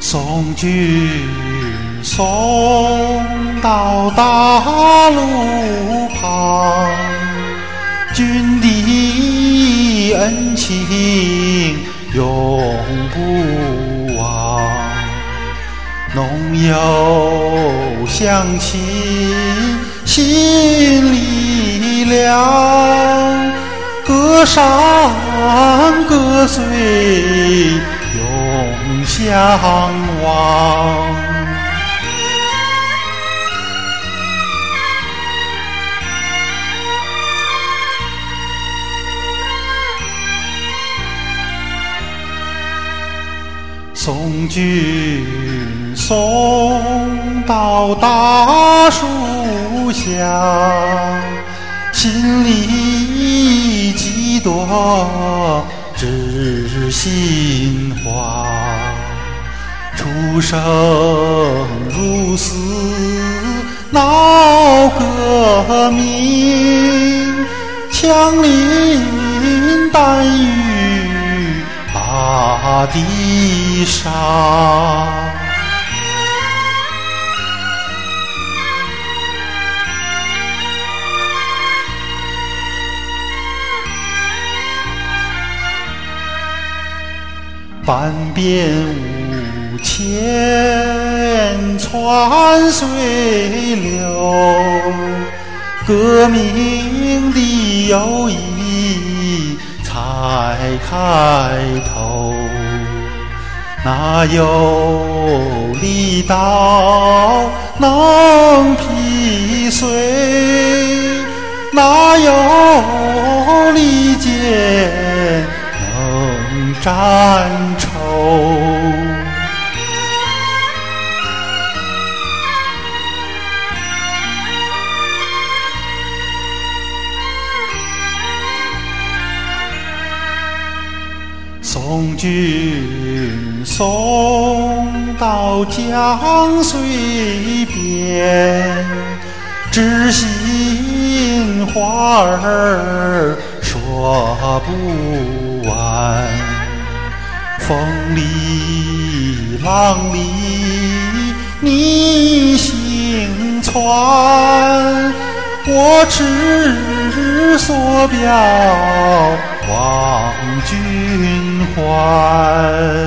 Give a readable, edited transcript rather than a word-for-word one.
送君送到大路旁，君的恩情永不忘。浓油乡亲心里凉，歌伤歌随永相望。送君送到大树下，心里几多知心话。出生入死闹革命，枪林弹雨大地上。半边无千川水流，革命的友谊才开头。哪有力道能劈碎？哪有利剑能斩仇？送君送到江水边，知心话儿说不完。风里浪里你行船，我持所表望君还。